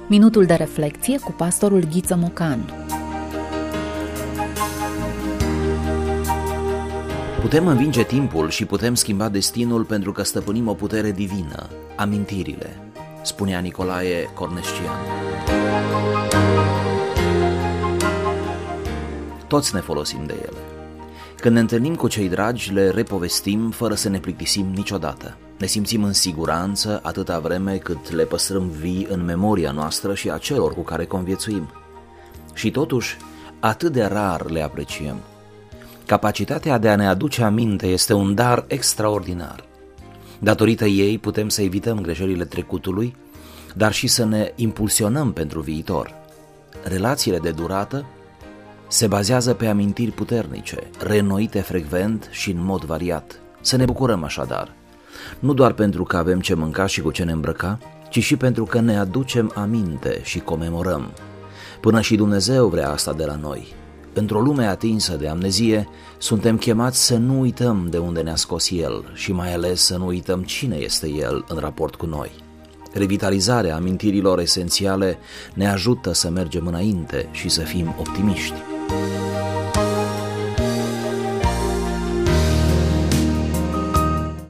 Minutul de reflecție cu pastorul Ghiță Mocan. Putem învinge timpul și putem schimba destinul pentru că stăpânim o putere divină, amintirile, spunea Nicolae Cornescian. Toți ne folosim de ele. Când ne întâlnim cu cei dragi, le repovestim fără să ne plictisim niciodată. Ne simțim în siguranță atâta vreme cât le păstrăm vii în memoria noastră și a celor cu care conviețuim. Și totuși, atât de rar le apreciem. Capacitatea de a ne aduce aminte este un dar extraordinar. Datorită ei putem să evităm greșelile trecutului, dar și să ne impulsionăm pentru viitor. Relațiile de durată se bazează pe amintiri puternice, reînnoite frecvent și în mod variat. Să ne bucurăm așadar, nu doar pentru că avem ce mânca și cu ce ne îmbrăca, ci și pentru că ne aducem aminte și comemorăm. Până și Dumnezeu vrea asta de la noi. Într-o lume atinsă de amnezie, suntem chemați să nu uităm de unde ne-a scos El și mai ales să nu uităm cine este El în raport cu noi. Revitalizarea amintirilor esențiale ne ajută să mergem înainte și să fim optimiști.